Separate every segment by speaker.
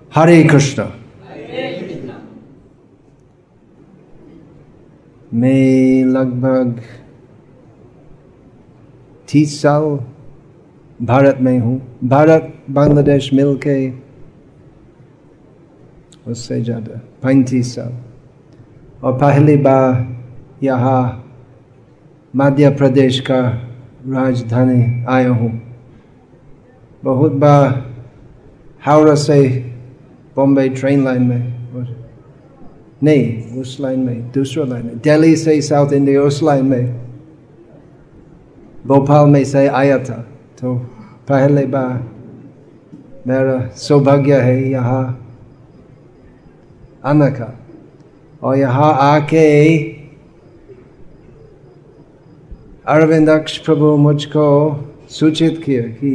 Speaker 1: हरे कृष्ण। मैं लगभग 30 साल भारत में हूँ। भारत बांग्लादेश मिलके उससे ज़्यादा 35 साल। और पहली बार यहाँ मध्य प्रदेश का राजधानी आया हूँ। बहुत बार हावड़ा से बॉम्बे ट्रेन लाइन में, नहीं उस लाइन में, दूसरा लाइन में, दिल्ली से साउथ इंडिया उस लाइन में, भोपाल में से आया था। तो पहले बार मेरा सौभाग्य है यहाँ आने का। और यहाँ आके अरविंदाक्ष प्रभु मुझको सूचित किया कि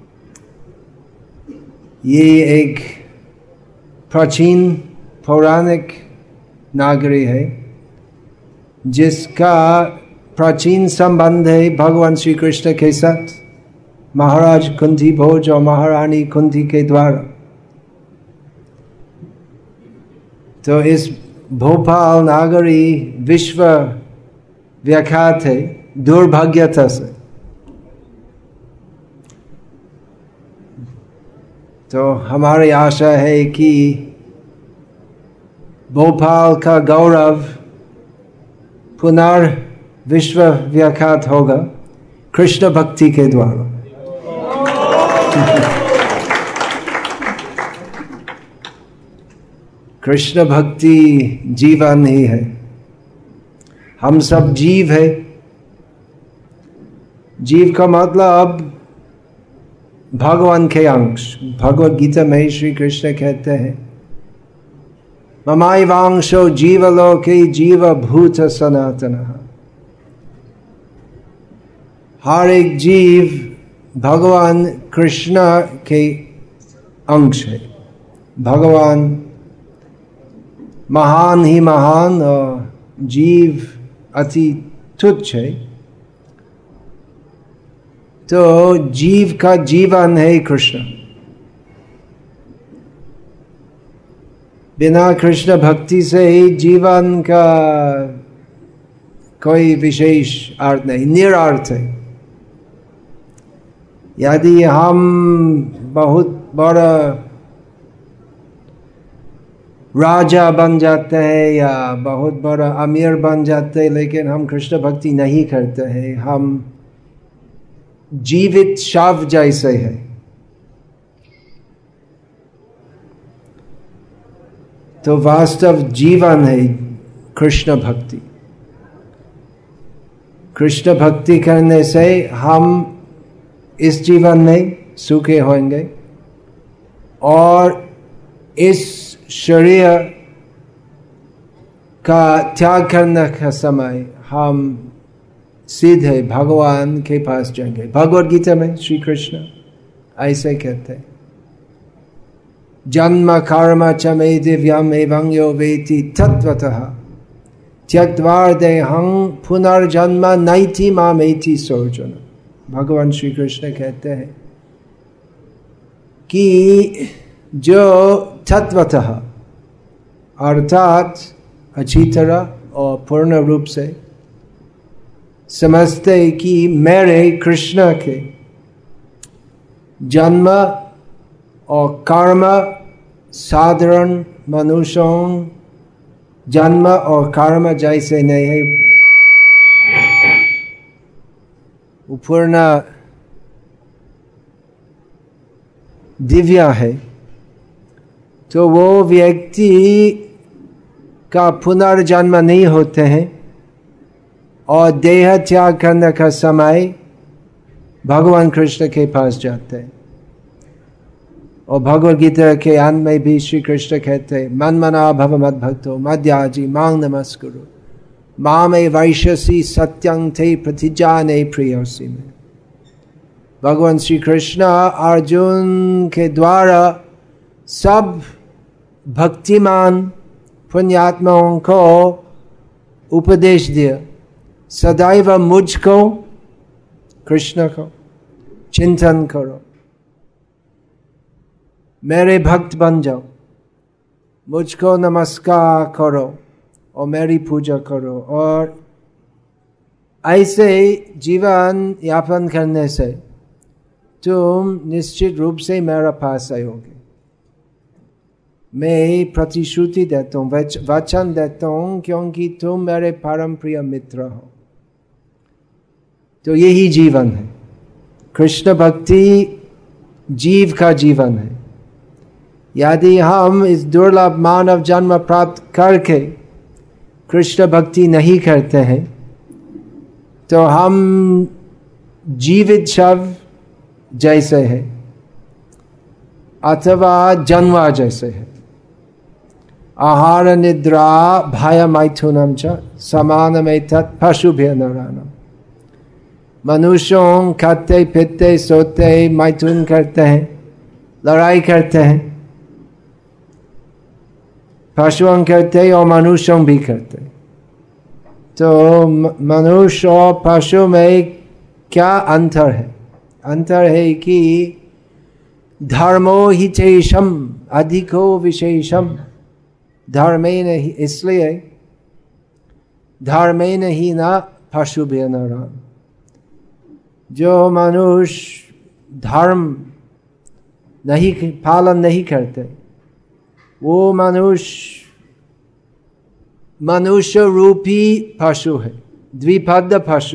Speaker 1: ये एक प्राचीन पौराणिक नागरी है जिसका प्राचीन संबंध है भगवान श्री कृष्ण के साथ, महाराज कुंती भोज और महारानी कुंती के द्वारा। तो इस भोपाल नागरी विश्व विख्यात है दुर्भाग्यता से। तो हमारी आशा है कि भोपाल का गौरव पुनर्विश्व विख्यात होगा कृष्ण भक्ति के द्वारा। कृष्ण भक्ति जीवन ही है। हम सब जीव है। जीव का मतलब भगवान के अंश। भगवद गीता में श्री कृष्ण कहते हैं ममायवांशो जीवलोके जीवभूत सनातनः। हर एक जीव भगवान कृष्ण के अंश है। भगवान महान ही महान और जीव अति तुच्छ है। तो जीव का जीवन है कृष्ण। बिना कृष्ण भक्ति से जीवन का कोई विशेष अर्थ नहीं, निरर्थ है। यदि हम बहुत बड़ा राजा बन जाते हैं या बहुत बड़ा अमीर बन जाते हैं लेकिन हम कृष्ण भक्ति नहीं करते हैं, हम जीवित शव जैसे है। तो वास्तव जीवन है कृष्ण भक्ति। कृष्ण भक्ति करने से हम इस जीवन में सुखी होंगे और इस शरीर का त्याग करने का समय हम सीधे भगवान के पास जाएंगे। भगवद गीता में श्री कृष्ण ऐसे कहते हैं जन्म कर्म च मे दिव्यम एवं यो वेति तत्वतः त्यक्त्वा देहं पुनर्जन्म नैति मामेति सोऽर्जुन। भगवान श्री कृष्ण कहते हैं कि जो तत्वतः अर्थात अच्छी तरह और पूर्ण रूप से समझते कि मेरे कृष्ण के जन्म और कर्म साधारण मनुष्यों जन्म और कर्म जैसे नहीं है, वो पूर्ण दिव्य है। तो वो व्यक्ति का पुनर्जन्म नहीं होते हैं और देह त्याग करने का समय भगवान कृष्ण के पास जाते हैं। और भगवद गीता के अंत में भी श्री कृष्ण कहते हैं मन मना भव मद भक्तो मद्याजी मांग नमस्कुरु मामे वैश्यसी सत्यं ते प्रतिजाने प्रियोसी में। भगवान श्री कृष्ण अर्जुन के द्वारा सब भक्तिमान पुण्यात्माओं को उपदेश दिया सदैव मुझको कृष्ण को चिंतन करो, मेरे भक्त बन जाओ। मुझको नमस्कार करो और मेरी पूजा करो, और ऐसे जीवन यापन करने से तुम निश्चित रूप से मेरा पास आयोगे। मैं प्रतिश्रुति देता हूँ, वचन देता हूँ, क्योंकि तुम मेरे परम प्रिय मित्र हो। तो यही जीवन है, कृष्ण भक्ति जीव का जीवन है। यदि हम इस दुर्लभ मानव जन्म प्राप्त करके कृष्ण भक्ति नहीं करते हैं तो हम जीवित शव जैसे है अथवा जन्मा जैसे है। आहार निद्रा भय मैथुनम च समानमेतत् पशुभ्य नराणाम्। मनुष्यों खाते पीते सोते मैथुन करते हैं, लड़ाई करते हैं, पशुओं करते और मनुष्यों भी करते। तो मनुष्य और पशु में क्या अंतर है? अंतर है कि धर्मो हि चैषम अधिको विशेषम। धर्मेण ही, इसलिए धर्मेण ही न पशुभ्य नराणाम्। जो मनुष्य धर्म नहीं पालन नहीं करते वो मनुष्य रूपी पशु है, द्विपद पशु।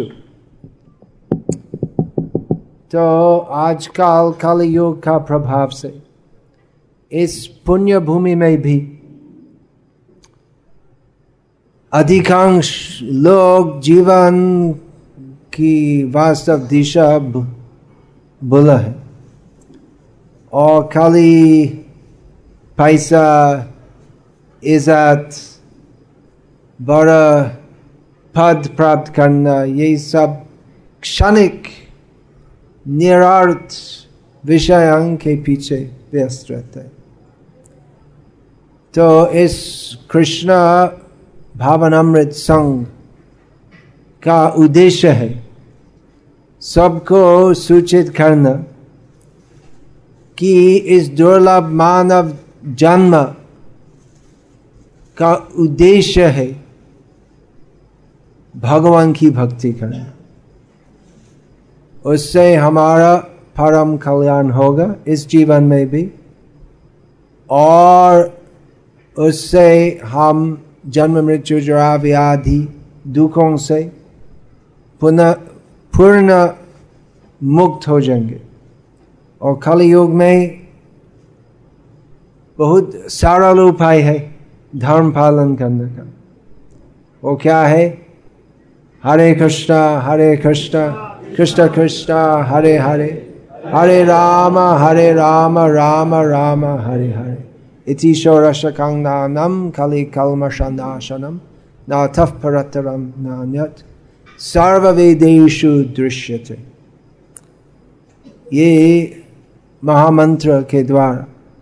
Speaker 1: तो आजकल कलयुग का प्रभाव से इस पुण्य भूमि में भी अधिकांश लोग जीवन की वास्तव दिशा भूला है और खाली पैसा, इज्जत, बड़ा पद प्राप्त करना, ये सब क्षणिक निरार्थ विषयों के पीछे व्यस्त रहते हैं। तो इस कृष्ण भावनामृत संघ का उद्देश्य है सबको सूचित करना कि इस दुर्लभ मानव जन्म का उद्देश्य है भगवान की भक्ति करना। उससे हमारा परम कल्याण होगा इस जीवन में भी, और उससे हम जन्म मृत्यु जरा व्याधि दुखों से पूर्ण मुक्त हो जाएंगे। और कलयुग में बहुत सरल उपाय है धर्म पालन करने का। वो क्या है? हरे कृष्णा कृष्ण कृष्ण हरे हरे, हरे राम राम राम हरे हरे। इति षोडशकं कलि कल्मषनाशनम नाथः परतरम नान्यत् सर्ववेदेषु दृश्यते। ये महामंत्र के द्वारा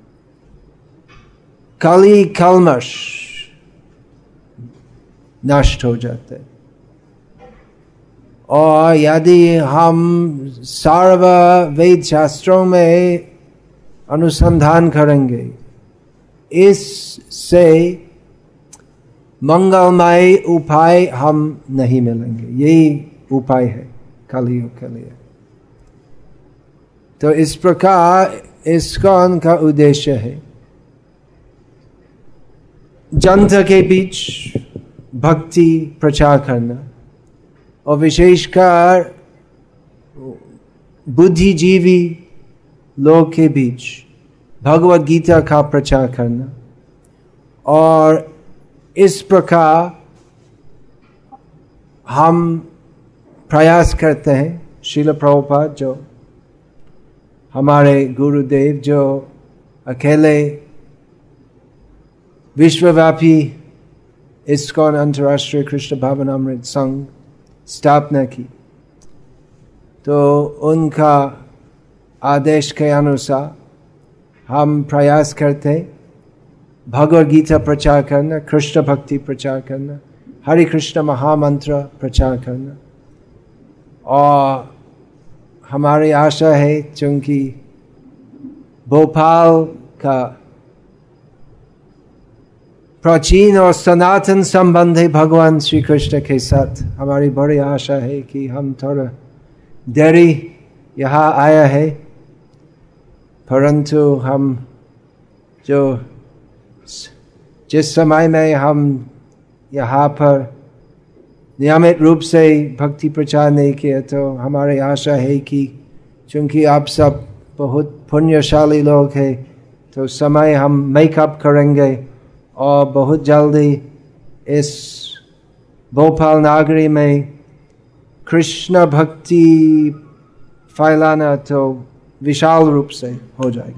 Speaker 1: कली कल्मष नष्ट हो जाते। और यदि हम सर्व वेद शास्त्रों में अनुसंधान करेंगे, इससे मंगलमय उपाय हम नहीं मिलेंगे। यही उपाय है कलयुग के लिए। तो इस प्रकार इस्कॉन का उद्देश्य है जनता के बीच भक्ति प्रचार करना, और विशेषकर बुद्धिजीवी लोग के बीच भगवत गीता का प्रचार करना। और इस प्रकार हम प्रयास करते हैं। श्रील प्रभुपाद जो हमारे गुरुदेव, जो अकेले विश्वव्यापी इस्कॉन अंतर्राष्ट्रीय कृष्ण भावनामृत संघ स्थापना की, तो उनका आदेश के अनुसार हम प्रयास करते हैं भगवद गीता प्रचार करना, कृष्ण भक्ति प्रचार करना, हरे कृष्ण महामंत्र प्रचार करना। और हमारी आशा है, चूंकि भोपाल का प्राचीन और सनातन संबंध है भगवान श्री कृष्ण के साथ। हमारी बड़ी आशा है कि हम थोड़ा देरी यहाँ आया है, परंतु हम जो जिस समय में हम यहाँ पर नियमित रूप से भक्ति प्रचार नहीं किया, तो हमारी आशा है कि चूँकि आप सब बहुत पुण्यशाली लोग हैं, तो समय हम मेकअप करेंगे और बहुत जल्दी इस भोपाल नगरी में कृष्ण भक्ति फैलाना तो विशाल रूप से हो जाएगा।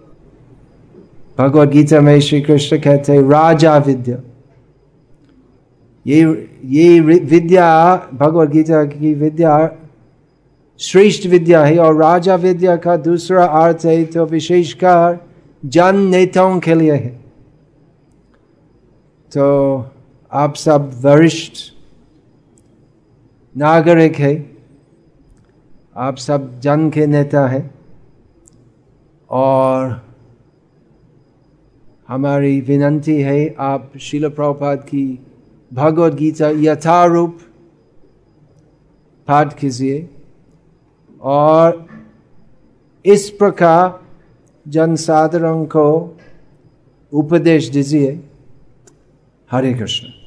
Speaker 1: भगवद गीता में श्री कृष्ण कहते हैं राजा विद्या, ये विद्या भगवद गीता की विद्या श्रेष्ठ विद्या है। और राजा विद्या का दूसरा अर्थ है तो विशेषकर जन नेताओं के लिए है। तो आप सब वरिष्ठ नागरिक है, आप सब जन के नेता है, और हमारी विनंती है आप श्रील प्रभुपाद की भगवद गीता यथारूप पाठ कीजिए और इस प्रकार जनसाधारण को उपदेश दीजिए। हरे कृष्ण।